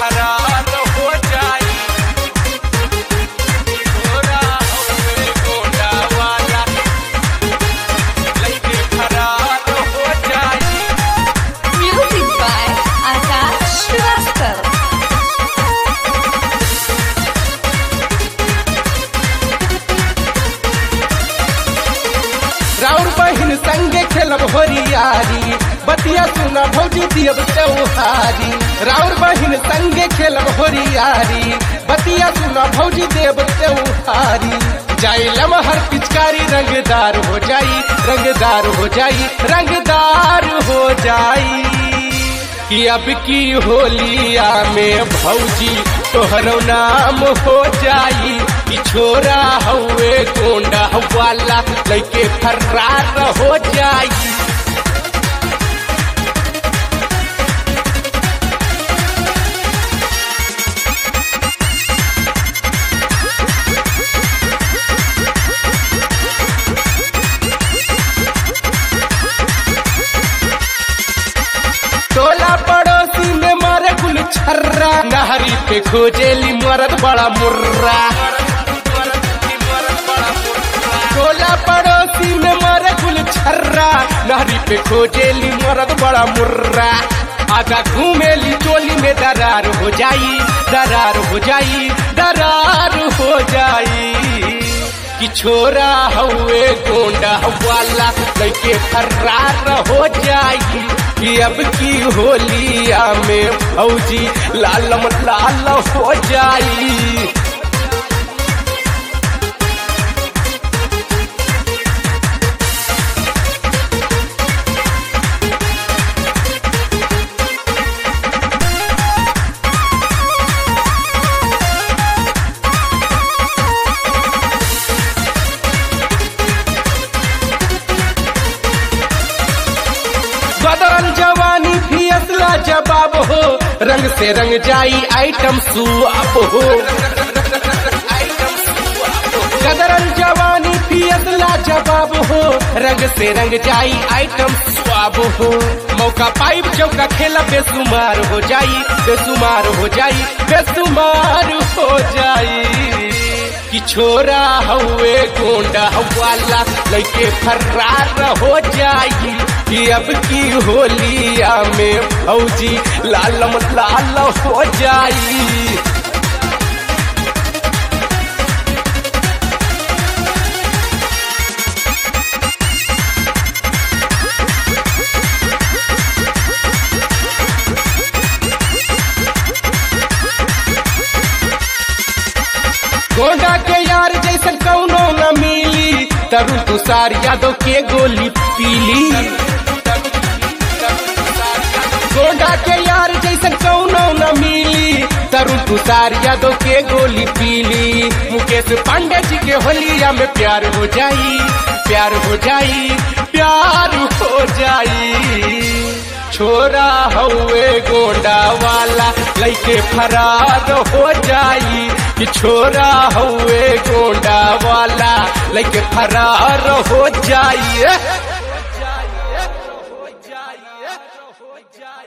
फरार हो जाई छोरा हवे गोंडा वाला लइके फरार हो जाई। Music by Akash Shrivastava. राउर बहिन संगे खेलब होरियारी बतिया सुना भौजी दियब त्योहारी। राउर बहिन संगे खेलब होरियारी बतिया सुना भौजी देव त्योहारी। जाई लमहर पिचकारी रंगदार हो जाई रंगदार हो जाई रंगदार हो जाई। कि अब की होलिया में भौजी तोहरो नाम हो जाई। कि छोरा हवे गोंडा वाला लइके फरार हो जाई। टोला पड़ोसी में मारे गुल छर्रा नहरी पे खोजेली मरद बड़ा मुर्रा। टोला पड़ोसी में मारे गुल छर्रा नहरी पे खोजेली मरद बड़ा मुर्रा। आधा घूमेली चोली में दरार हो जाई दरार हो जाई दरार हो जाई। कि छोरा हवे गोंडा वाला लइके फरार हो जाई। कि अब की होलिया में भौजी लालम लाल हो जाई। बदल जवानी भी असला जवाब हो रंग से रंग जाई आइटम सुआब हो। कदरल जवानी भी असला जवाब हो रंग से रंग जाई आइटम सुआब हो। मौका पाइप चौका खेला बेसुमार हो जाई बेसुमार हो जाई बेसुमार हो जाई। कि छोरा हवे गोंडा वाला लइके फरार हो जाई। कि अब की होलिया में भौजी लालम लाल हो जाई। गोंडा के यार जैसन कौनो न मिली तरुण तुषार यादव के गोली पीली। गोंडा के यार जैसन कौनो न मिली तरुण तुषार यादव के गोली पीली। मुकेश पांडे जी के होलिया में प्यार हो जाई प्यार हो जाई प्यार हो जाई। छोरा हवे गोंडा वाला लइके फरार हो जाई। कि छोरा हवे गोंडा वाला लइके फरार हो जाई।